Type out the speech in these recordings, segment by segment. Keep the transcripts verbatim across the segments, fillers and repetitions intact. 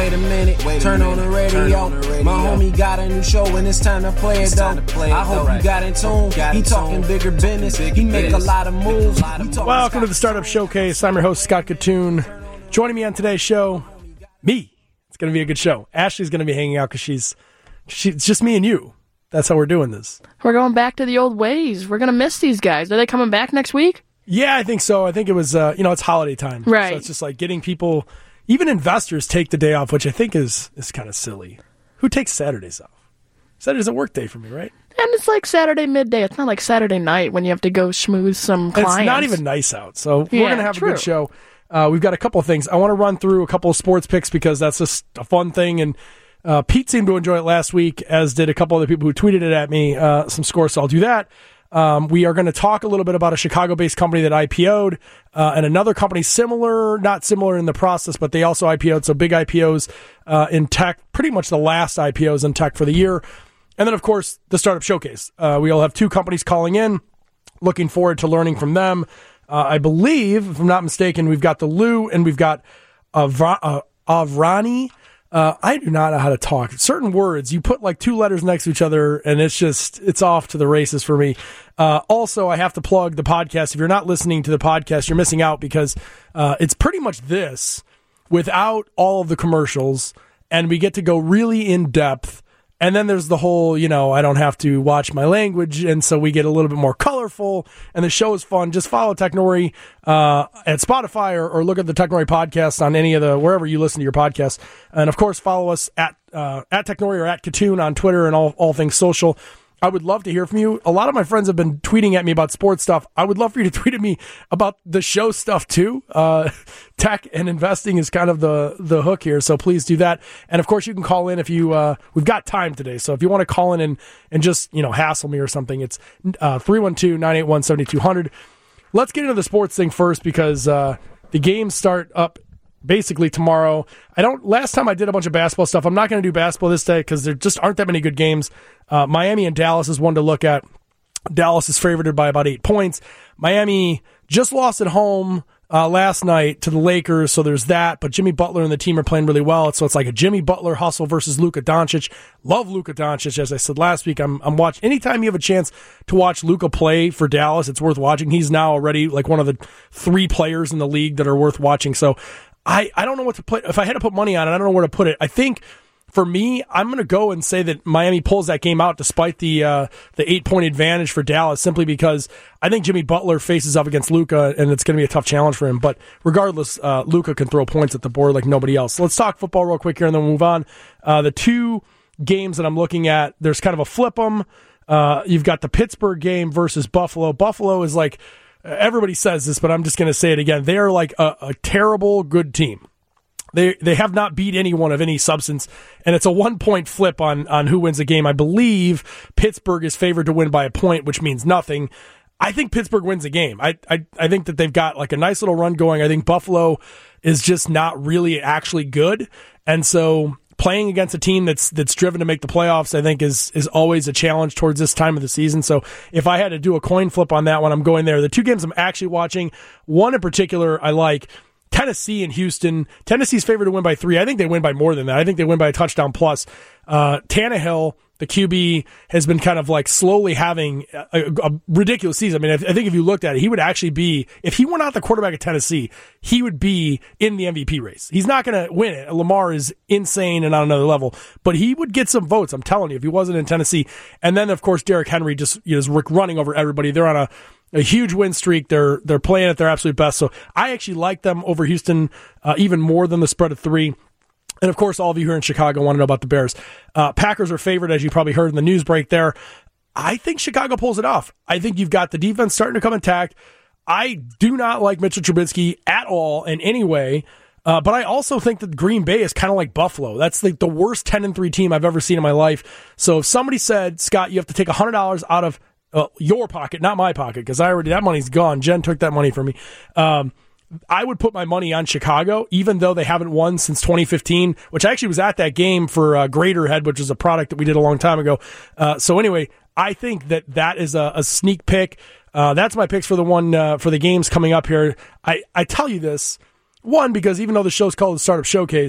wait a minute, Wait a turn, minute. on the radio. Turn on the radio. My homie got a new show and it's time to play It's it though. time to play it, I hope though. you got in tune. Got He in talking tune. bigger business. Bigger He make a business. lot of moves. Make a lot of He talking Welcome to the Startup Showcase. I'm your host, Scott Katoon. Joining me on today's show, me. It's going to be a good show. Ashley's going to be hanging out because she's, she, it's just me and you. That's how we're doing this. We're going back to the old ways. We're going to miss these guys. Are they coming back next week? Yeah, I think so. I think it was, uh, you know, it's holiday time. Right. So it's just like getting people, even investors take the day off, which I think is, is kind of silly. Who takes Saturdays off? Saturday's a work day for me, right? And it's like Saturday midday. It's not like Saturday night when you have to go schmooze some clients. It's not even nice out. So we're Yeah, going to have true. a good show. Uh, we've got a couple of things. I want to run through a couple of sports picks because that's just a fun thing. And uh, Pete seemed to enjoy it last week, as did a couple other people who tweeted it at me, uh, some scores. So I'll do that. Um, we are going to talk a little bit about a Chicago-based company that I P O'd uh, and another company similar, not similar in the process, but they also I P O'd. So big I P Os uh, in tech, pretty much the last I P Os in tech for the year. And then, of course, the Startup Showcase. Uh, we all have two companies calling in. Looking forward to learning from them. Uh, I believe, if I'm not mistaken, we've got the Lou and we've got Avra- uh, Avrani. Uh, I do not know how to talk. Certain words, you put like two letters next to each other, and it's just, it's off to the races for me. Uh, also, I have to plug the podcast. If you're not listening to the podcast, you're missing out because uh, it's pretty much this without all of the commercials, and we get to go really in depth. And then there's the whole, you know, I don't have to watch my language, and so we get a little bit more colorful, and the show is fun. Just follow Technori uh, at Spotify or, or look at the Technori podcast on any of the, wherever you listen to your podcasts. And, of course, follow us at uh, at Technori or at Katoon on Twitter and all, all things social. I would love to hear from you. A lot of my friends have been tweeting at me about sports stuff. I would love for you to tweet at me about the show stuff too. Uh, tech and investing is kind of the, the hook here, so please do that. And of course, you can call in if you, uh, we've got time today. So if you want to call in and, and just, you know, hassle me or something, it's uh, three one two, nine eight one, seven two zero zero. Let's get into the sports thing first because uh, the games start up basically tomorrow. I don't. Last time I did a bunch of basketball stuff. I'm not going to do basketball this day because there just aren't that many good games. Uh, Miami and Dallas is one to look at. Dallas is favored by about eight points. Miami just lost at home uh, last night to the Lakers, so there's that. But Jimmy Butler and the team are playing really well. So it's like a Jimmy Butler hustle versus Luka Doncic. Love Luka Doncic, as I said last week. I'm I'm watching. Anytime you have a chance to watch Luka play for Dallas, it's worth watching. He's now already like one of the three players in the league that are worth watching. So I, I don't know what to put. If I had to put money on it, I don't know where to put it. I think for me, I'm going to go and say that Miami pulls that game out despite the uh, the eight-point advantage for Dallas, simply because I think Jimmy Butler faces up against Luka, and it's going to be a tough challenge for him. But regardless, uh, Luka can throw points at the board like nobody else. So let's talk football real quick here, and then we'll move on. Uh, the two games that I'm looking at, there's kind of a flip 'em. Uh, you've got the Pittsburgh game versus Buffalo. Buffalo is like, everybody says this, but I'm just going to say it again. They are like a, a terrible good team. They they have not beat anyone of any substance, and it's a one-point flip on, on who wins the game. I believe Pittsburgh is favored to win by a point, which means nothing. I think Pittsburgh wins the game. I, I I think that they've got like a nice little run going. I think Buffalo is just not really actually good, and so playing against a team that's that's driven to make the playoffs, I think, is is always a challenge towards this time of the season. So if I had to do a coin flip on that one, I'm going there. The two games I'm actually watching, one in particular I like, Tennessee and Houston. Tennessee's favored to win by three. I think they win by more than that. I think they win by a touchdown plus. Uh, Tannehill, the Q B, has been kind of like slowly having a, a ridiculous season. I mean, I, I think if you looked at it, he would actually be, if he were not the quarterback of Tennessee, he would be in the M V P race. He's not going to win it. Lamar is insane and on another level, but he would get some votes. I'm telling you, if he wasn't in Tennessee. And then, of course, Derrick Henry just, you know, is running over everybody. They're on a, a huge win streak. They're they're playing at their absolute best. So I actually like them over Houston uh, even more than the spread of three. And, of course, all of you here in Chicago want to know about the Bears. Uh, Packers are favored, as you probably heard in the news break there. I think Chicago pulls it off. I think you've got the defense starting to come intact. I do not like Mitchell Trubisky at all in any way. Uh, but I also think that Green Bay is kind of like Buffalo. That's like the worst ten and three team I've ever seen in my life. So if somebody said, Scott, you have to take one hundred dollars out of uh, your pocket, not my pocket, because I already, that money's gone. Jen took that money from me. Um, I would put my money on Chicago, even though they haven't won since twenty fifteen, which I actually was at that game for uh, Graterhead, which is a product that we did a long time ago. Uh, so anyway, I think that that is a, a sneak pick. Uh, that's my picks for the one uh, for the games coming up here. I, I tell you this, one, because even though the show's called the Startup Showcase,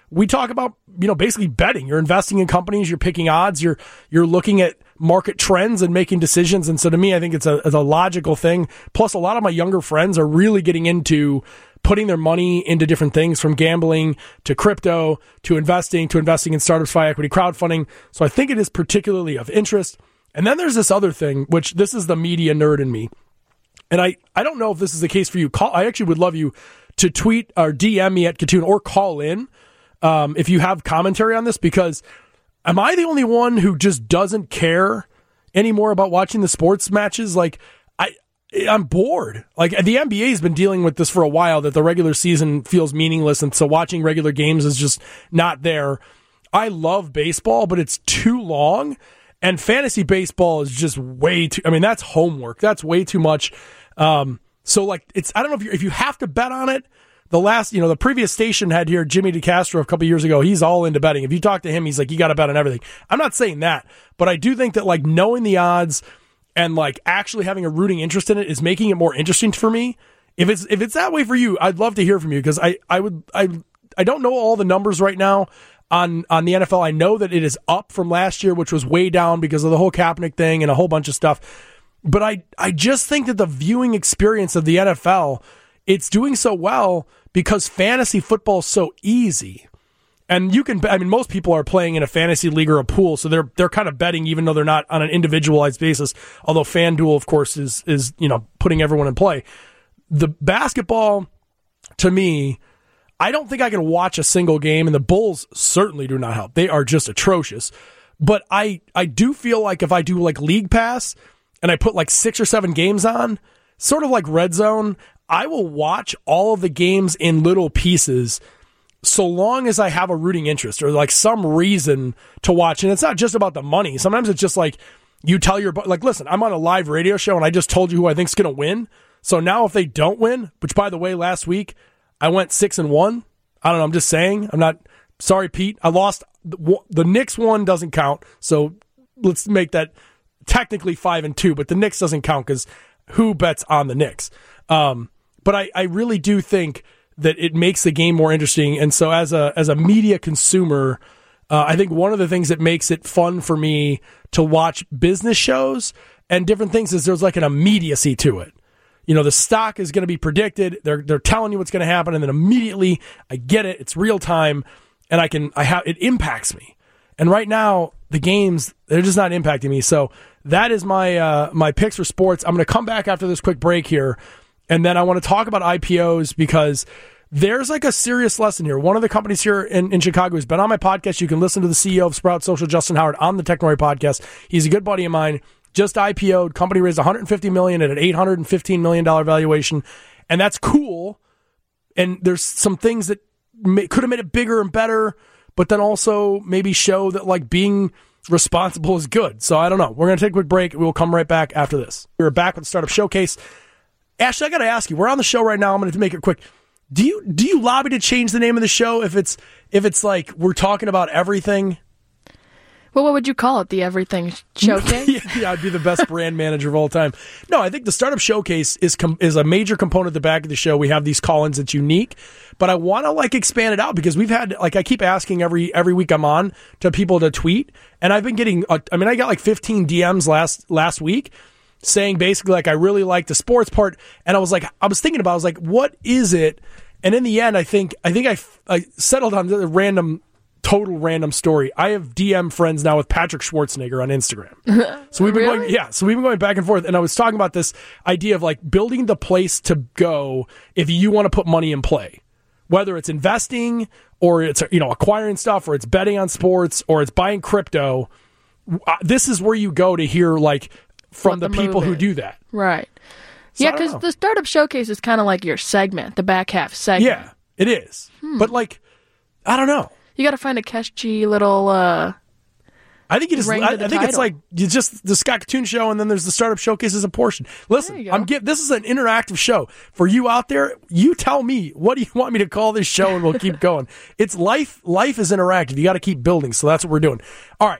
we talk about, you know, basically betting. You're investing in companies, you're picking odds, you're you're looking at market trends and making decisions. And so to me, I think it's a, it's a logical thing. Plus, a lot of my younger friends are really getting into putting their money into different things, from gambling to crypto to investing to investing in startups via equity crowdfunding. So I think it is particularly of interest. And then there's this other thing, which this is the media nerd in me. And I, I don't know if this is the case for you. Call, I actually would love you to tweet or D M me at Katoon or call in um, if you have commentary on this, because am I the only one who just doesn't care anymore about watching the sports matches? Like, I, I'm bored. Like, the N B A has been dealing with this for a while, that the regular season feels meaningless, and so watching regular games is just not there. I love baseball, but it's too long, and fantasy baseball is just way too, I mean, that's homework. That's way too much. Um, so, like, it's, I don't know if you if you have to bet on it. The last, you know, the previous station had here Jimmy DeCastro a couple of years ago. He's all into betting. If you talk to him, he's like, you got to bet on everything. I'm not saying that, but I do think that, like, knowing the odds and, like, actually having a rooting interest in it is making it more interesting for me. If it's if it's that way for you, I'd love to hear from you, because I, I would I I don't know all the numbers right now on on the N F L. I know that it is up from last year, which was way down because of the whole Kaepernick thing and a whole bunch of stuff. But I I just think that the viewing experience of the N F L, it's doing so well because fantasy football is so easy. And you can, I mean, most people are playing in a fantasy league or a pool, so they're they're kind of betting even though they're not on an individualized basis. Although FanDuel, of course, is is you know putting everyone in play. The basketball, to me, I don't think I can watch a single game, and the Bulls certainly do not help. They are just atrocious. But I I do feel like if I do like League Pass and I put like six or seven games on, sort of like Red Zone, I will watch all of the games in little pieces, so long as I have a rooting interest or like some reason to watch. And it's not just about the money. Sometimes it's just like you tell your, like, listen, I'm on a live radio show and I just told you who I think's going to win. So now if they don't win, which by the way, last week I went six and one. I don't know. I'm just saying, I'm not sorry, Pete. I lost. The, the Knicks one doesn't count. So let's make that technically five and two, but the Knicks doesn't count because who bets on the Knicks? Um, but I, I really do think that it makes the game more interesting. And so as a as a media consumer, uh, I think one of the things that makes it fun for me to watch business shows and different things is there's like an immediacy to it. You know, the stock is going to be predicted. They're they're telling you what's going to happen, and then immediately I get it. It's real time, and I can I have it impacts me. And right now, the games, they're just not impacting me. So that is my uh, my picks for sports. I'm going to come back after this quick break here. And then I want to talk about I P Os because there's like a serious lesson here. One of the companies here in, in Chicago has been on my podcast. You can listen to the C E O of Sprout Social, Justin Howard, on the Technori podcast. He's a good buddy of mine. Just I P O'd. Company raised one hundred fifty million dollars at an eight hundred fifteen million dollars valuation. And that's cool. And there's some things that may, could have made it bigger and better, but then also maybe show that like being responsible is good. So I don't know. We're going to take a quick break. We'll come right back after this. We're back with the Startup Showcase. Ashley, I got to ask you, we're on the show right now. I'm going to make it quick. Do you do you lobby to change the name of the show if it's if it's like we're talking about everything? Well, what would you call it? The Everything Showcase? yeah, yeah, I'd be the best brand manager of all time. No, I think the Startup Showcase is com- is a major component at the back of the show. We have these call-ins that's unique, but I want to like expand it out because we've had like I keep asking every every week I'm on to people to tweet, and I've been getting. A, I mean, I got like fifteen D Ms last last week. Saying basically like I really like the sports part, and I was like I was thinking about I was like what is it, and in the end I think I think I, I settled on the random total random story. I have D M friends now with Patrick Schwarzenegger on Instagram, so we've been really? going yeah so we've been going back and forth, and I was talking about this idea of like building the place to go if you want to put money in play, whether it's investing or it's you know acquiring stuff or it's betting on sports or it's buying crypto. This is where you go to hear like from the, the people who do that. Right. So yeah, because the Startup Showcase is kind of like your segment, the back half segment. Yeah, it is. Hmm. But, like, I don't know. You got to find a catchy little uh I think you just. I, I think title. It's like you just the Scott Katoon Show, and then there's the Startup Showcase as a portion. Listen, I'm give, this is an interactive show for you out there. You tell me what do you want me to call this show, and we'll keep going. It's life. Life is interactive. You got to keep building. So that's what we're doing. All right.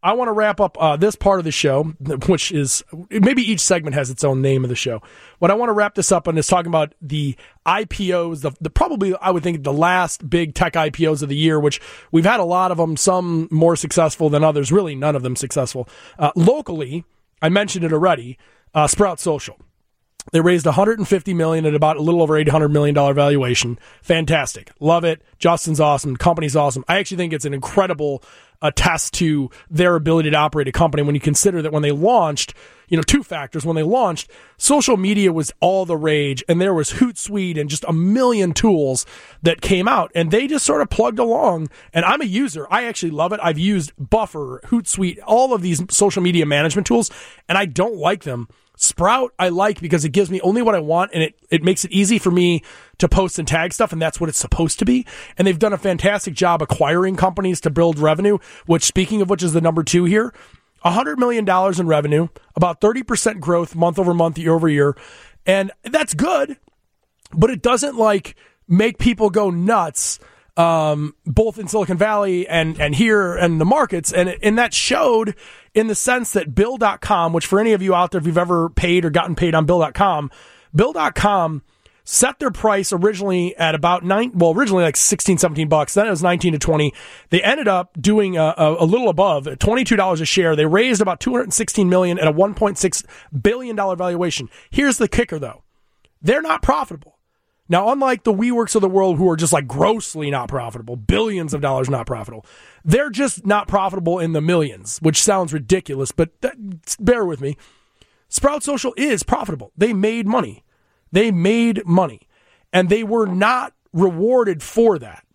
I want to wrap up uh, this part of the show, which is maybe each segment has its own name of the show. What I want to wrap this up on is talking about the I P Os, the, the probably I would think the last big tech I P Os of the year, which we've had a lot of them, some more successful than others, really none of them successful. Uh, locally, I mentioned it already, uh, Sprout Social. They raised one hundred fifty million dollars at about a little over eight hundred million dollars valuation. Fantastic. Love it. Justin's awesome. Company's awesome. I actually think it's an incredible uh, test to their ability to operate a company when you consider that when they launched, you know, two factors. When they launched, social media was all the rage, and there was Hootsuite and just a million tools that came out, and they just sort of plugged along. And I'm a user. I actually love it. I've used Buffer, Hootsuite, all of these social media management tools, and I don't like them. Sprout, I like because it gives me only what I want, and it, it makes it easy for me to post and tag stuff, and that's what it's supposed to be. And they've done a fantastic job acquiring companies to build revenue, which, speaking of which, is the number two here. one hundred million dollars in revenue, about thirty percent growth month over month, year over year. And that's good, but it doesn't, like, make people go nuts, um, both in Silicon Valley and, and here and the markets. And, and that showed in the sense that Bill dot com, which for any of you out there, if you've ever paid or gotten paid on Bill dot com, Bill dot com set their price originally at about nine, well, originally like sixteen, seventeen bucks. Then it was nineteen to twenty. They ended up doing a, a, a little above twenty-two dollars a share. They raised about two hundred sixteen million dollars at a one point six billion dollars valuation. Here's the kicker though. They're not profitable. Now, unlike the WeWorks of the world who are just like grossly not profitable, billions of dollars not profitable, they're just not profitable in the millions, which sounds ridiculous, but that, bear with me. Sprout Social is profitable. They made money. They made money, and they were not rewarded for that.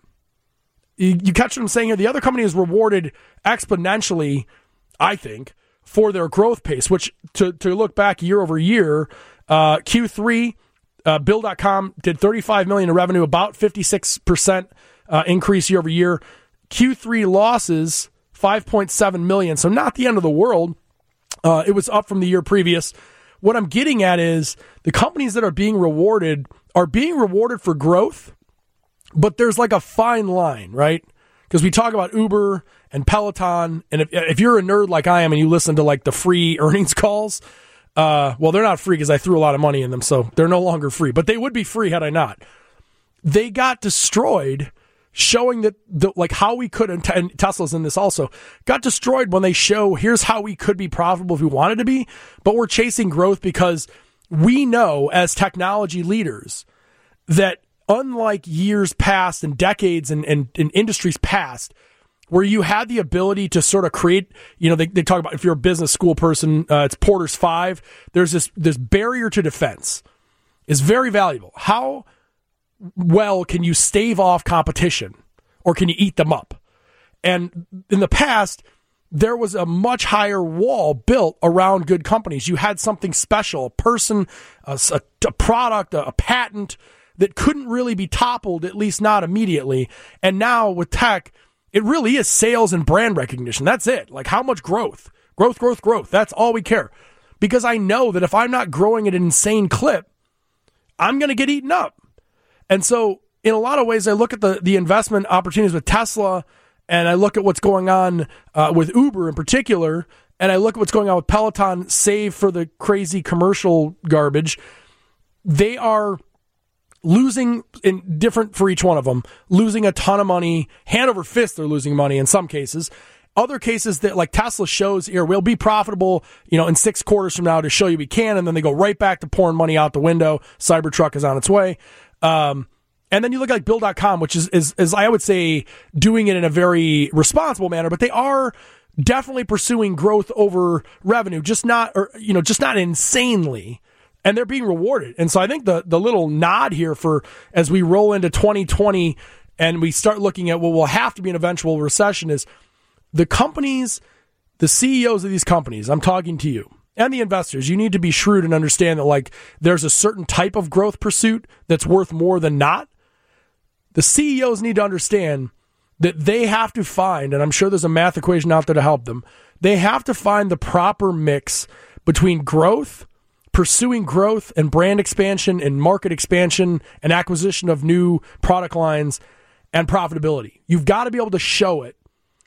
You, you catch what I'm saying here? The other company is rewarded exponentially, I think, for their growth pace, which to, to look back year over year, uh, Q three, Uh, Bill dot com did thirty-five million dollars in revenue, about fifty-six percent uh, increase year over year. Q three losses, five point seven million dollars, so not the end of the world. Uh, it was up from the year previous. What I'm getting at is the companies that are being rewarded are being rewarded for growth, but there's like a fine line, right? Because we talk about Uber and Peloton, and if, if you're a nerd like I am and you listen to like the free earnings calls, Uh, well, they're not free because I threw a lot of money in them, so they're no longer free. But they would be free had I not. They got destroyed, showing that the, like how we could, and Tesla's in this also, got destroyed when they show here's how we could be profitable if we wanted to be, but we're chasing growth because we know as technology leaders that unlike years past and decades and, and, and industries past, where you had the ability to sort of create, you know, they, they talk about if you're a business school person, uh, it's Porter's five. There's this, this barrier to defense is very valuable. How well can you stave off competition, or can you eat them up? And in the past, there was a much higher wall built around good companies. You had something special, a person, a, a product, a, a patent that couldn't really be toppled, at least not immediately. And now with tech, it really is sales and brand recognition. That's it. Like how much growth, growth, growth, growth. That's all we care. Because I know that if I'm not growing at an insane clip, I'm going to get eaten up. And so in a lot of ways, I look at the, the investment opportunities with Tesla, and I look at what's going on uh, with Uber in particular, and I look at what's going on with Peloton, save for the crazy commercial garbage. They are losing in different for each one of them, losing a ton of money, hand over fist. They're losing money in some cases. Other cases that like Tesla shows here, we'll be profitable, you know, in six quarters from now to show you we can. And then they go right back to pouring money out the window. Cybertruck is on its way. Um, and then you look at like Bill dot com, which is, is, is, I would say, doing it in a very responsible manner, but they are definitely pursuing growth over revenue, just not, or, you know, just not insanely. And they're being rewarded. And so I think the, the little nod here for as we roll into twenty twenty and we start looking at what will have to be an eventual recession is the companies, the C E Os of these companies, I'm talking to you, and the investors, you need to be shrewd and understand that like there's a certain type of growth pursuit that's worth more than not. The C E Os need to understand that they have to find, and I'm sure there's a math equation out there to help them, they have to find the proper mix between growth, pursuing growth and brand expansion and market expansion and acquisition of new product lines and profitability. You've got to be able to show it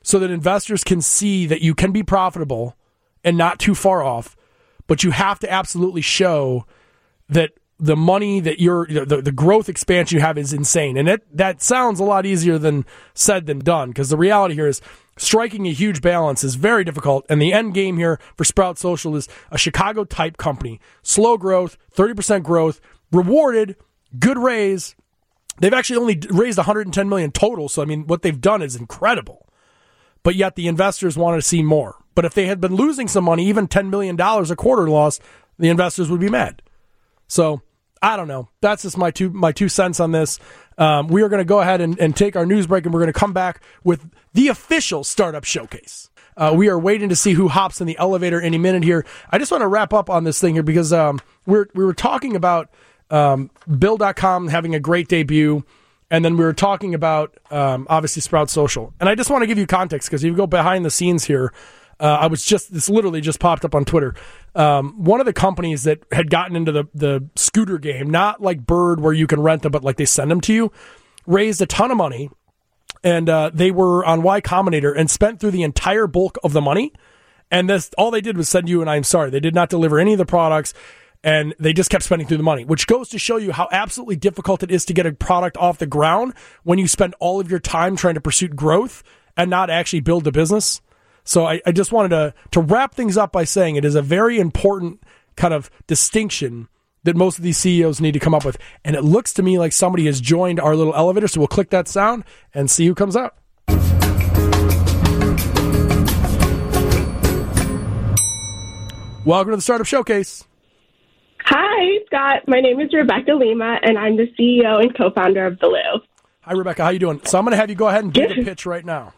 so that investors can see that you can be profitable and not too far off, but you have to absolutely show that the money that you're, the, the growth expansion you have is insane. And it, that sounds a lot easier than said than done, because the reality here is striking a huge balance is very difficult. And the end game here for Sprout Social is a Chicago type company, slow growth, thirty percent growth, rewarded, good raise. They've actually only raised one hundred ten million dollars total. So, I mean, what they've done is incredible, but yet the investors want to see more. But if they had been losing some money, even ten million dollars a quarter loss, the investors would be mad. So I don't know. That's just my two my two cents on this. Um, we are going to go ahead and, and take our news break, and we're going to come back with the official Startup Showcase. Uh, we are waiting to see who hops in the elevator any minute here. I just want to wrap up on this thing here because um, we're, we were talking about um, Bill dot com having a great debut, and then we were talking about, um, obviously, Sprout Social. And I just want to give you context because if you go behind the scenes here, Uh, I was just, this literally just popped up on Twitter. Um, one of the companies that had gotten into the, the scooter game, not like Bird where you can rent them, but like they send them to you, raised a ton of money. And uh, they were on Y Combinator and spent through the entire bulk of the money. And this, all they did was send you an I'm sorry. They did not deliver any of the products, and they just kept spending through the money, which goes to show you how absolutely difficult it is to get a product off the ground when you spend all of your time trying to pursue growth and not actually build a business. So I, I just wanted to, to wrap things up by saying it is a very important kind of distinction that most of these C E Os need to come up with. And it looks to me like somebody has joined our little elevator, so we'll click that sound and see who comes out. Welcome to the Startup Showcase. Hi, Scott. My name is Rebecca Lima, and I'm the C E O and co-founder of The Lou. Hi, Rebecca. How you doing? So I'm going to have you go ahead and do the pitch right now.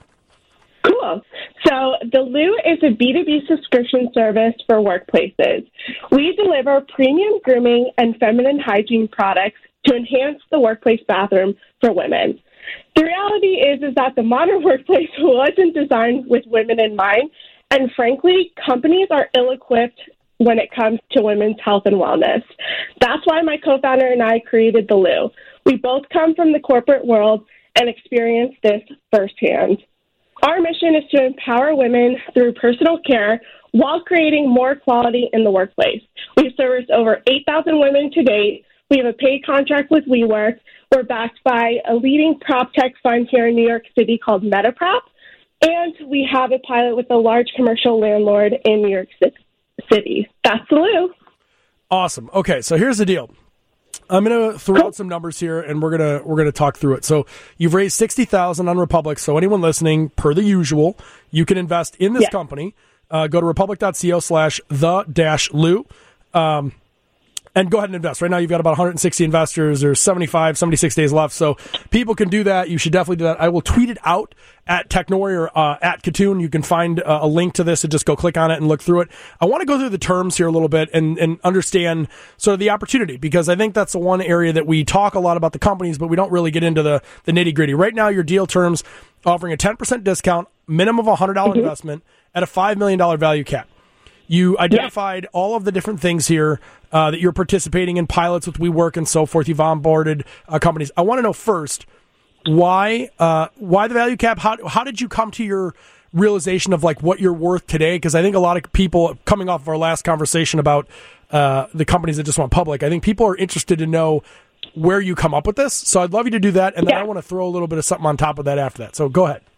Cool. So The Lou is a B two B subscription service for workplaces. We deliver premium grooming and feminine hygiene products to enhance the workplace bathroom for women. The reality is, is that the modern workplace wasn't designed with women in mind, and frankly, companies are ill-equipped when it comes to women's health and wellness. That's why my co-founder and I created The Lou. We both come from the corporate world and experienced this firsthand. Our mission is to empower women through personal care while creating more equality in the workplace. We've serviced over eight thousand women to date. We have a paid contract with WeWork. We're backed by a leading prop tech fund here in New York City called MetaProp. And we have a pilot with a large commercial landlord in New York City. That's The Lou. Awesome. Okay, so here's the deal. I'm going to throw out some numbers here, and we're going to we're going to talk through it. So you've raised sixty thousand dollars on Republic. So anyone listening, per the usual, you can invest in this yeah. company. Uh, go to republic.co slash the dash Lou. Um, and go ahead and invest. Right now, you've got about one hundred sixty investors. There's seventy-five, seventy-six days left. So people can do that. You should definitely do that. I will tweet it out at Technori or uh, at Katoon. You can find uh, a link to this and just go click on it and look through it. I want to go through the terms here a little bit and, and understand sort of the opportunity, because I think that's the one area that we talk a lot about the companies, but we don't really get into the, the nitty gritty. Right now, your deal terms offering a ten percent discount, minimum of a one hundred dollars mm-hmm. investment at a five million dollars value cap. You identified yeah. all of the different things here uh, that you're participating in, pilots with WeWork and so forth. You've onboarded uh, companies. I want to know first, why uh, why the value cap? How how did you come to your realization of like what you're worth today? Because I think a lot of people, coming off of our last conversation about uh, the companies that just went public, I think people are interested to know where you come up with this. So I'd love you to do that, and then yeah. I want to throw a little bit of something on top of that after that. So go ahead.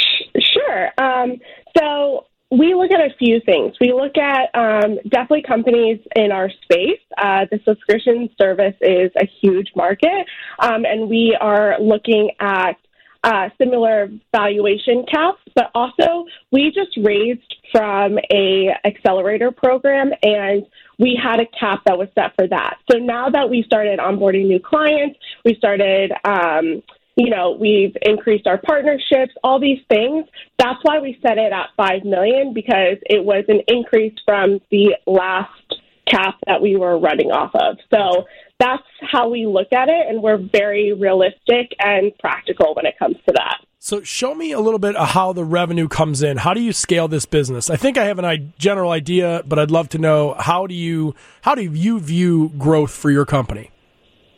Sure. Um, so. We look at a few things. We look at um, definitely companies in our space. Uh, the subscription service is a huge market, um, and we are looking at uh, similar valuation caps. But also, we just raised from a accelerator program, and we had a cap that was set for that. So now that we started onboarding new clients, we started um, You know, we've increased our partnerships, all these things. That's why we set it at five million dollars, because it was an increase from the last cap that we were running off of. So that's how we look at it, and we're very realistic and practical when it comes to that. So show me a little bit of how the revenue comes in. How do you scale this business? I think I have a general idea, but I'd love to know, how do you how do you view growth for your company? Absolutely.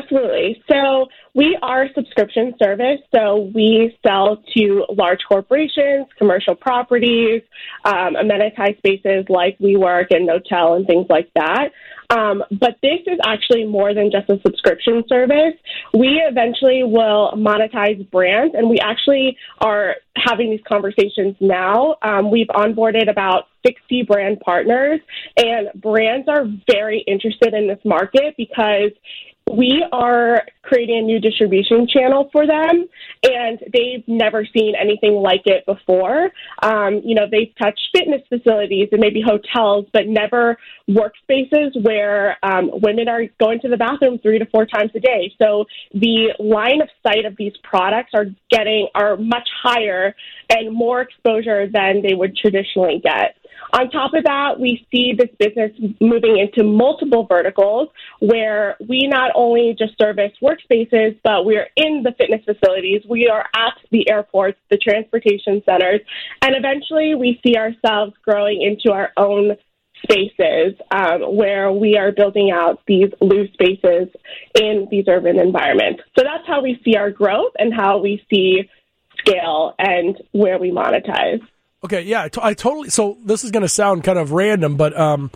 Absolutely. So we are a subscription service. So we sell to large corporations, commercial properties, um, amenitized spaces like WeWork and Knotel and things like that. Um, but this is actually more than just a subscription service. We eventually will monetize brands, and we actually are having these conversations now. Um, we've onboarded about sixty brand partners, and brands are very interested in this market because we are creating a new distribution channel for them, and they've never seen anything like it before. Um, you know, they've touched fitness facilities and maybe hotels, but never workspaces where um, women are going to the bathroom three to four times a day. So the line of sight of these products are getting are much higher and more exposure than they would traditionally get. On top of that, we see this business moving into multiple verticals where we not only just service workspaces, but we're in the fitness facilities, we are at the airports, the transportation centers, and eventually we see ourselves growing into our own spaces um, where we are building out these Lou spaces in these urban environments. So that's how we see our growth and how we see scale and where we monetize. Okay, yeah, I, t- I totally. So this is going to sound kind of random, but um,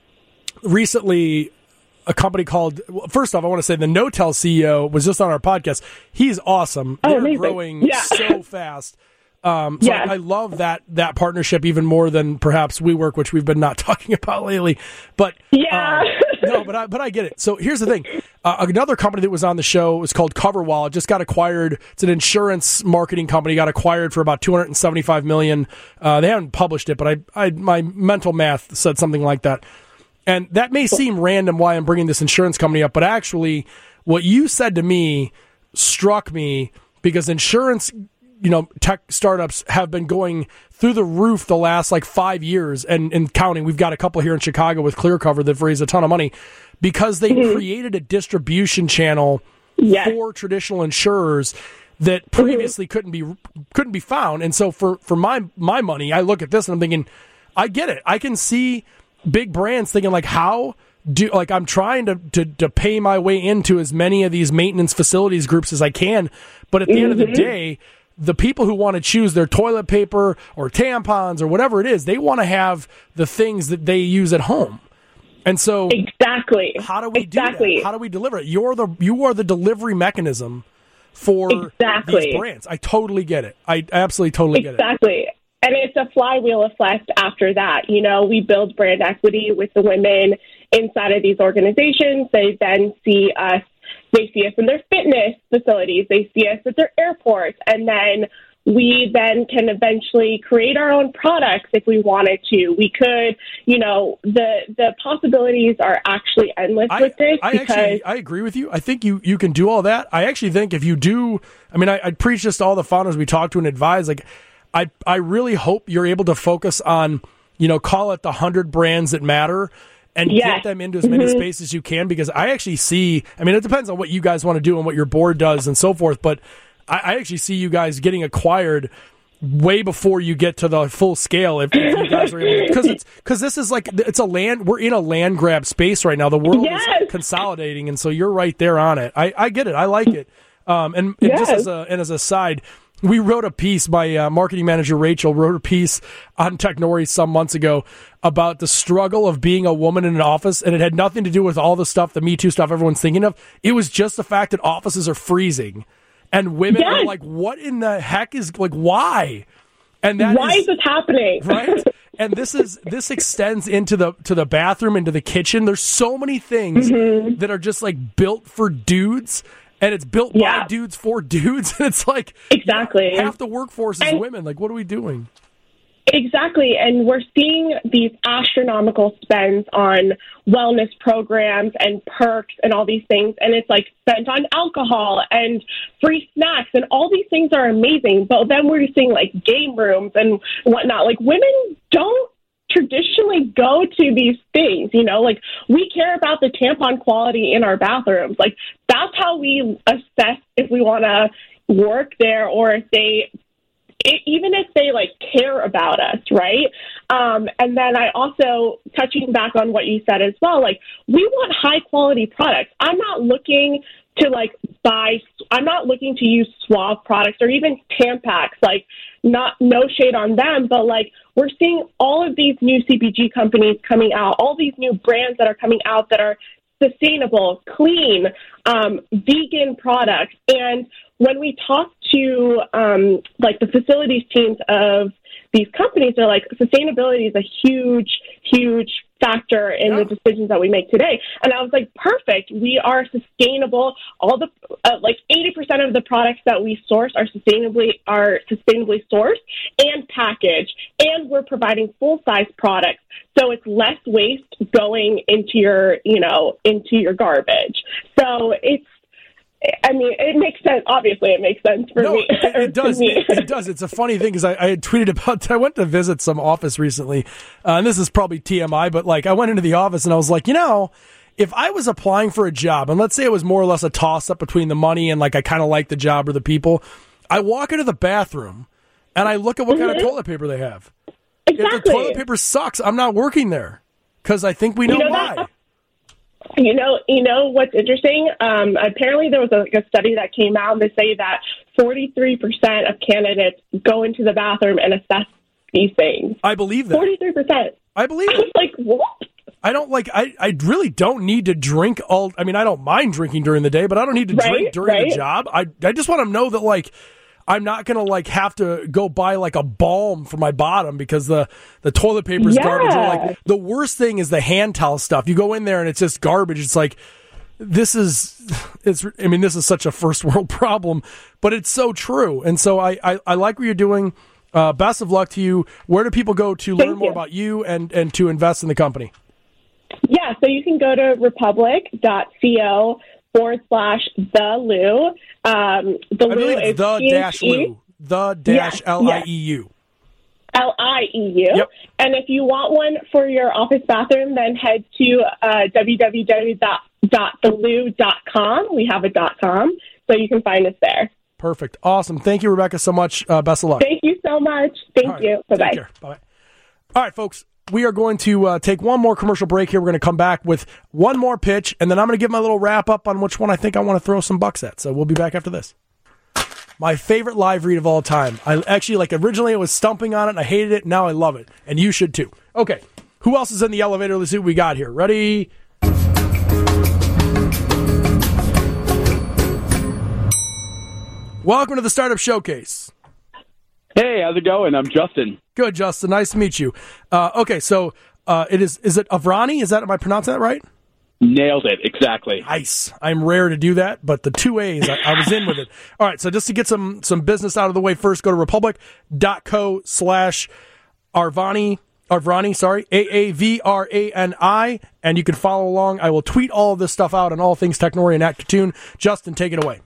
recently, a company called. Well, first off, I want to say the Knotel C E O was just on our podcast. He's awesome. Oh, They're amazing. growing Yeah. so fast. Um, so Yes. I, I love that that partnership even more than perhaps WeWork, which we've been not talking about lately. But Yeah. um, no, but I but I get it. So here's the thing: uh, another company that was on the show was called CoverWall. It just got acquired. It's an insurance marketing company. Got acquired for about two hundred seventy-five million dollars. Uh, they haven't published it, but I, I my mental math said something like that. And that may seem random why I'm bringing this insurance company up, but actually, what you said to me struck me because insurance. You know, tech startups have been going through the roof the last like five years and, and counting. We've got a couple here in Chicago with ClearCover that've raised a ton of money because they mm-hmm. created a distribution channel yes. for traditional insurers that previously mm-hmm. couldn't be couldn't be found. And so for, for my my money, I look at this and I'm thinking, I get it. I can see big brands thinking like, how do like I'm trying to, to, to pay my way into as many of these maintenance facilities groups as I can, but at the mm-hmm. end of the day, the people who want to choose their toilet paper or tampons or whatever it is, they want to have the things that they use at home. And so exactly, how do we exactly. do that? How do we deliver it? You're the you are the delivery mechanism for exactly. these brands. I totally get it. I absolutely totally get exactly. it. Exactly. And it's a flywheel effect after that. You know, we build brand equity with the women inside of these organizations. They then see us They see us in their fitness facilities. They see us at their airports. And then we then can eventually create our own products if we wanted to. We could, you know, the the possibilities are actually endless I, with this. I because actually, I agree with you. I think you, you can do all that. I actually think if you do, I mean, I, I preach this to all the founders we talk to and advise, like, I, I really hope you're able to focus on, you know, call it the hundred brands that matter. And yes. get them into as many mm-hmm. spaces as you can, because I actually see, I mean, it depends on what you guys want to do and what your board does and so forth, but I, I actually see you guys getting acquired way before you get to the full scale if, if you guys are able to, because it's, because this is like, it's a land, we're in a land grab space right now. The world yes. is consolidating, and so you're right there on it. I, I get it. I like it. Um, and, and yes. just as a, and as a side, we wrote a piece, my uh, marketing manager, Rachel, wrote a piece on Technori some months ago about the struggle of being a woman in an office, and it had nothing to do with all the stuff, the Me Too stuff everyone's thinking of. It was just the fact that offices are freezing, and women yes. are like, what in the heck is, like, why? And that Why is, is this happening? Right? And this is this extends into the to the bathroom, into the kitchen. There's so many things mm-hmm. that are just, like, built for dudes. And it's built yeah. by dudes for dudes. And it's like exactly half the workforce is and, women. Like, what are we doing? Exactly. And we're seeing these astronomical spends on wellness programs and perks and all these things. And it's like spent on alcohol and free snacks. And all these things are amazing. But then we're seeing like game rooms and whatnot. Like, women don't traditionally go to these things, you know, like we care about the tampon quality in our bathrooms. Like, that's how we assess if we want to work there or if they, it, even if they like care about us, right? Um, and then I also, touching back on what you said as well, like we want high quality products. I'm not looking to like buy. I'm not looking to use Suave products or even Tampax. Like, not no shade on them, but like we're seeing all of these new C P G companies coming out, all these new brands that are coming out that are sustainable, clean, um, vegan products. And when we talk to um, like the facilities teams of these companies, they're like, sustainability is a huge, huge factor in yeah. the decisions that we make today. And I was like, perfect. We are sustainable. All the uh, like eighty percent of the products that we source are sustainably are sustainably sourced and packaged, and we're providing full size products, so it's less waste going into your you know into your garbage. So it's. I mean, it makes sense. Obviously, it makes sense for no, me. It, it does. Me. It, it does. It's a funny thing because I, I had tweeted about. I went to visit some office recently, uh, and this is probably T M I, but like I went into the office and I was like, you know, if I was applying for a job, and let's say it was more or less a toss up between the money and like I kind of like the job or the people, I walk into the bathroom and I look at what mm-hmm. kind of toilet paper they have. Exactly. If the toilet paper sucks, I'm not working there because I think we know, you know why. That- You know, you know what's interesting? Um, apparently, there was a, a study that came out that say that forty-three percent of candidates go into the bathroom and assess these things. I believe that. forty-three percent. I believe it. I was like, what? I don't like. I, I really don't need to drink all. I mean, I don't mind drinking during the day, but I don't need to right, drink during right. the job. I I just want to know that like. I'm not going to like have to go buy like a balm for my bottom because the, the toilet paper is yeah. garbage. Or like the worst thing is the hand towel stuff. You go in there and it's just garbage. It's like, this is, it's, I mean, this is such a first world problem, but it's so true. And so I, I, I like what you're doing. Uh, best of luck to you. Where do people go to Thank learn more you. about you and, and to invest in the company? Yeah, so you can go to republic.co forward slash the Lou. Um, the I Lou believe is it's the dash Lou. The dash L I E U. L I E U. Yep. And if you want one for your office bathroom, then head to uh, w w w dot the lou dot com. We have a .com, so you can find us there. Perfect. Awesome. Thank you, Rebecca, so much. Uh, best of luck. Thank you so much. Thank right. you. Bye-bye. Take care. Bye-bye. All right, folks. We are going to uh, take one more commercial break here. We're going to come back with one more pitch, and then I'm going to give my little wrap up on which one I think I want to throw some bucks at. So we'll be back after this. My favorite live read of all time. I actually, like, originally I was stumping on it, and I hated it. Now I love it, and you should too. Okay, who else is in the elevator? Let's see what we got here. Ready? Welcome to the Startup Showcase. Hey, how's it going? I'm Justin. Good, Justin. Nice to meet you. Uh, okay, so uh, it is. Is it Avrani? Is that? Am I pronouncing that right? Nailed it. Exactly. Nice. I'm rare to do that, but the two A's, I, I was in with it. All right, so just to get some some business out of the way first, go to republic.co slash Arvani, Arvrani, sorry, A A V R A N I, and you can follow along. I will tweet all of this stuff out on all things Technori and Actitude. Justin, take it away.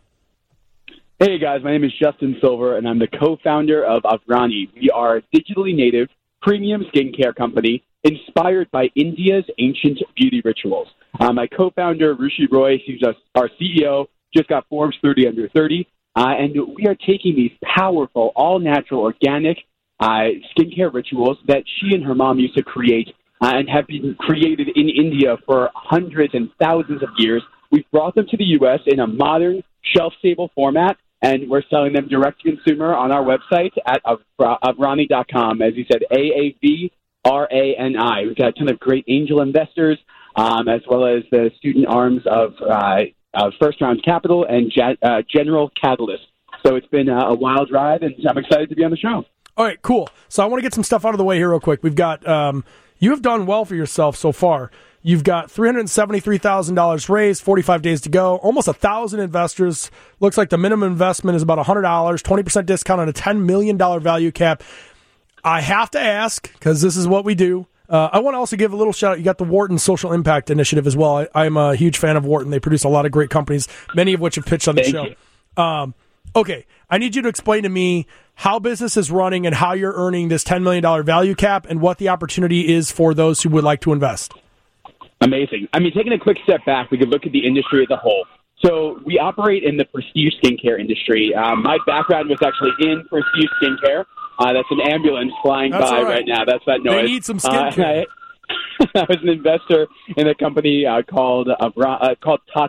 Hey, guys. My name is Justin Silver, and I'm the co-founder of Avrani. We are a digitally native premium skincare company inspired by India's ancient beauty rituals. Uh, my co-founder, Rushi Roy, he's our C E O, just got Forbes thirty under thirty, uh, and we are taking these powerful, all-natural, organic uh, skincare rituals that she and her mom used to create uh, and have been created in India for hundreds and thousands of years. We've brought them to the U S in a modern, shelf-stable format, and we're selling them direct-to-consumer on our website at avrani dot com. As you said, A A V R A N I. We've got a ton of great angel investors, um, as well as the student arms of, uh, of First Round Capital and ja- uh, General Catalyst. So it's been a, a wild ride, and I'm excited to be on the show. All right, cool. So I want to get some stuff out of the way here real quick. We've got, um, you have done well for yourself so far. You've got three hundred seventy-three thousand dollars raised, forty-five days to go, almost one thousand investors. Looks like the minimum investment is about one hundred dollars, twenty percent discount on a ten million dollars value cap. I have to ask, because this is what we do. Uh, I want to also give a little shout out. You got the Wharton Social Impact Initiative as well. I, I'm a huge fan of Wharton. They produce a lot of great companies, many of which have pitched on the Thank show. Um, okay, I need you to explain to me how business is running and how you're earning this ten million dollars value cap and what the opportunity is for those who would like to invest. Amazing. I mean, taking a quick step back, we could look at the industry as a whole. So we operate in the prestige skincare industry. Um, my background was actually in prestige skincare. Uh, that's an ambulance flying that's by right. right now. That's that noise. They need some skincare. Uh, I, I was an investor in a company uh, called uh, uh, called Tatcha,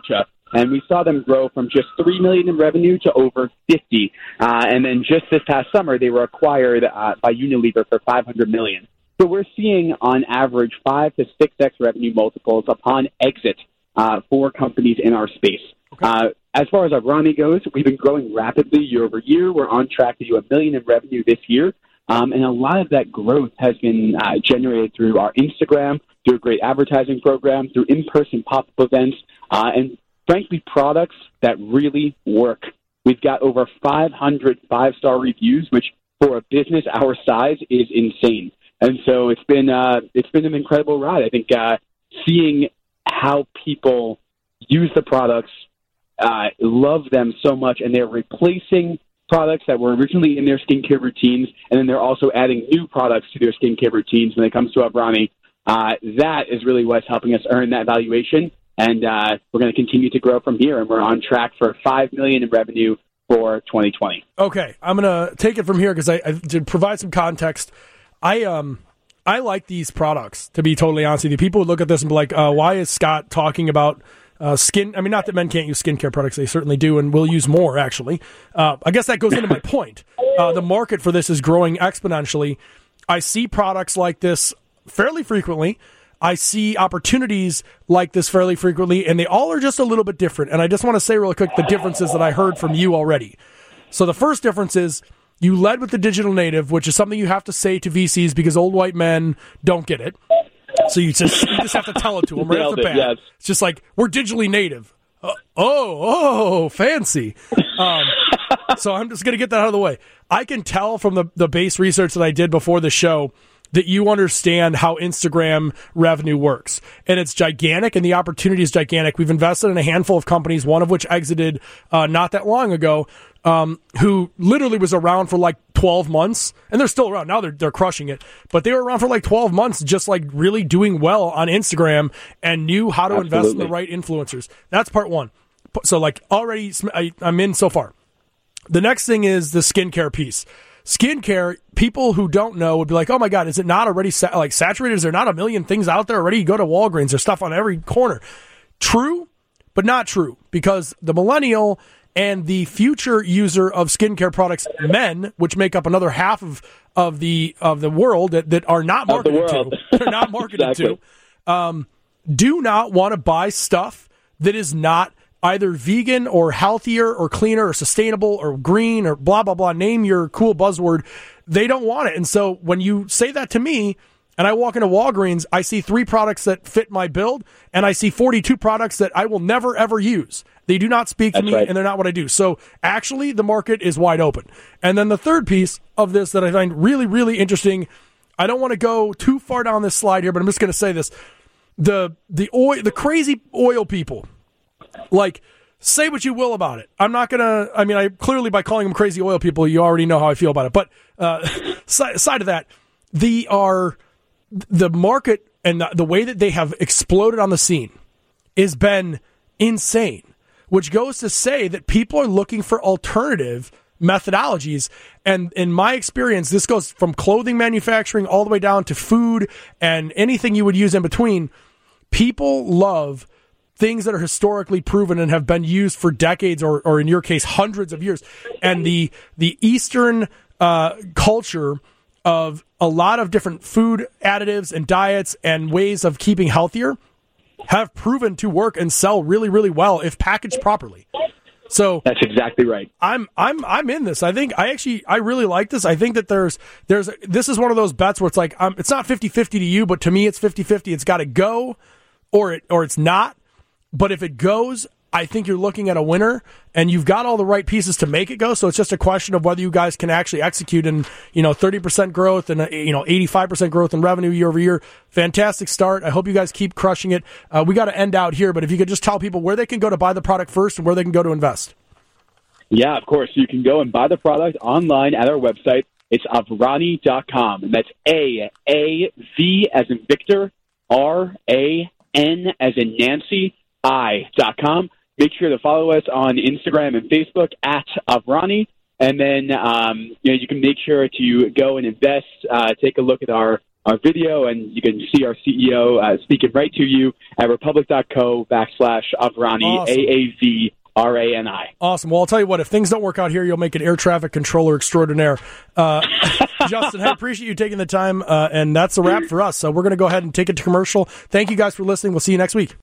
and we saw them grow from just three million dollars in revenue to over fifty. Uh, and then just this past summer, they were acquired uh, by Unilever for five hundred million dollars. So we're seeing, on average, five to six x revenue multiples upon exit uh, for companies in our space. Okay. Uh, as far as Avrani goes, we've been growing rapidly year over year. We're on track to do a million in revenue this year. Um, and a lot of that growth has been uh, generated through our Instagram, through a great advertising program, through in-person pop-up events, uh, and frankly, products that really work. We've got over five hundred five-star reviews, which for a business our size is insane. And so it's been uh, it's been an incredible ride. I think uh, seeing how people use the products, uh, love them so much, and they're replacing products that were originally in their skincare routines, and then they're also adding new products to their skincare routines when it comes to Avrani. Uh, that is really what's helping us earn that valuation, and uh, we're going to continue to grow from here, and we're on track for five million dollars in revenue for twenty twenty. Okay, I'm going to take it from here because I, I to provide some context. I um I like these products, to be totally honest with you. People would look at this and be like, uh, why is Scott talking about Uh, skin, I mean, not that men can't use skincare products. They certainly do, and will use more, actually. Uh, I guess that goes into my point. Uh, the market for this is growing exponentially. I see products like this fairly frequently. I see opportunities like this fairly frequently, and they all are just a little bit different. And I just want to say real quick the differences that I heard from you already. So the first difference is you led with the digital native, which is something you have to say to V Cs because old white men don't get it. So you just you just have to tell it to them right off the bat. Yes. It's just like, we're digitally native. Uh, oh, oh, fancy. Um, so I'm just going to get that out of the way. I can tell from the, the base research that I did before the show that you understand how Instagram revenue works. And it's gigantic, and the opportunity is gigantic. We've invested in a handful of companies, one of which exited uh, not that long ago, um, who literally was around for like twelve months, and they're still around. Now they're they're crushing it. But they were around for like twelve months, just like really doing well on Instagram and knew how to Absolutely. invest in the right influencers. That's part one. So like already I, I'm in so far. The next thing is the skincare piece. Skincare, people who don't know would be like, oh my God, is it not already sa- like saturated? Is there not a million things out there already? You go to Walgreens, there's stuff on every corner. True, but not true, because the millennial and the future user of skincare products, men, which make up another half of, of the of the world that, that are not marketed to, they're not marketed exactly. to, um, do not want to buy stuff that is not either vegan or healthier or cleaner or sustainable or green or blah, blah, blah. Name your cool buzzword. They don't want it. And so when you say that to me and I walk into Walgreens, I see three products that fit my build and I see forty-two products that I will never, ever use. They do not speak to That's me right. and they're not what I do. So actually the market is wide open. And then the third piece of this that I find really, really interesting, I don't want to go too far down this slide here, but I'm just going to say this. The, the oil, the crazy oil people, like, say what you will about it. I'm not going to, I mean, I clearly by calling them crazy oil people, you already know how I feel about it. But uh, side, side of that, the are the market and the, the way that they have exploded on the scene has been insane, which goes to say that people are looking for alternative methodologies. And in my experience, this goes from clothing manufacturing all the way down to food and anything you would use in between. People love things that are historically proven and have been used for decades or, or in your case, hundreds of years. And the the Eastern uh, culture of a lot of different food additives and diets and ways of keeping healthier have proven to work and sell really, really well if packaged properly. So that's exactly right. I'm I'm I'm in this. I think I actually I really like this. I think that there's there's this is one of those bets where it's like um, it's not fifty-fifty to you, but to me it's fifty-fifty. It's got to go or it or it's not. But if it goes, I think you're looking at a winner, and you've got all the right pieces to make it go. So it's just a question of whether you guys can actually execute. And you know, thirty percent growth and you know, eighty-five percent growth in revenue year over year. Fantastic start. I hope you guys keep crushing it. Uh, we got to end out here, but if you could just tell people where they can go to buy the product first and where they can go to invest. Yeah, of course. You can go and buy the product online at our website. It's avrani dot com, and that's A A V as in Victor, R A N as in Nancy. I dot com. Make sure to follow us on Instagram and Facebook at Avrani. And then um, you know, you can make sure to go and invest, uh, take a look at our, our video, and you can see our C E O uh, speaking right to you at republic.co backslash Avrani, Awesome. A A V R A N I. Awesome. Well, I'll tell you what, if things don't work out here, you'll make an air traffic controller extraordinaire. Uh, Justin, I appreciate you taking the time, uh, and that's a wrap for us. So we're going to go ahead and take it to commercial. Thank you guys for listening. We'll see you next week.